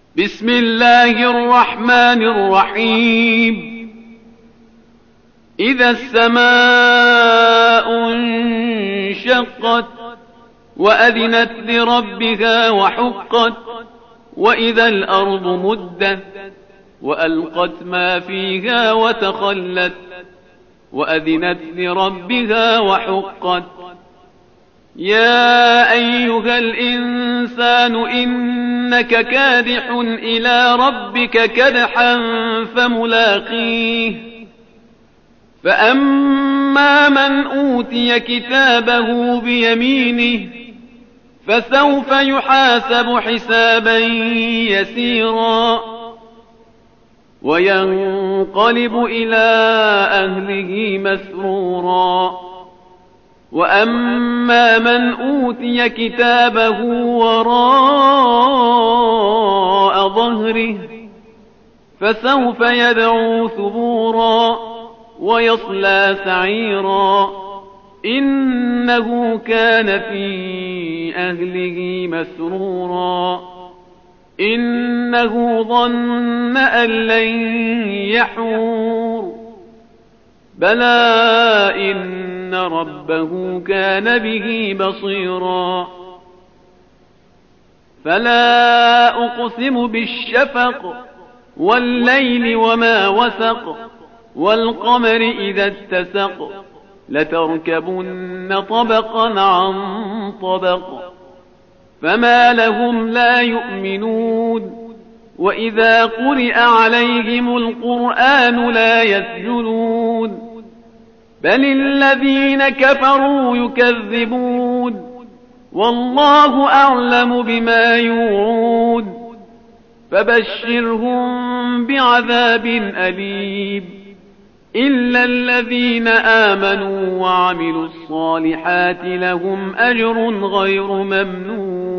بسم الله الرحمن الرحيم. إذا السماء انشقت وأذنت لربها وحقت وإذا الأرض مدت وألقت ما فيها وتخلت وأذنت لربها وحقت. يا أيها الإنسان إنك كادح إلى ربك كدحا فملاقيه. فأما من أوتي كتابه بيمينه فسوف يحاسب حسابا يسيرا وينقلب إلى أهله مسرورا. وأما من أوتي كتابه وراء ظهره فسوف يدعو ثبورا ويصلى سعيرا إنه كان في أهله مسرورا إنه ظن أن لن يحور بلى إن ربه كان به بصيرا. فلا أقسم بالشفق والليل وما وسق والقمر إذا اتسق لتركبن طبقا عن طبق فما لهم لا يؤمنون وإذا قرئ عليهم القرآن لا يسجدون بل الذين كفروا يكذبون والله أعلم بما يوعون فبشرهم بعذاب أليم إلا الذين آمنوا وعملوا الصالحات لهم أجر غير ممنون.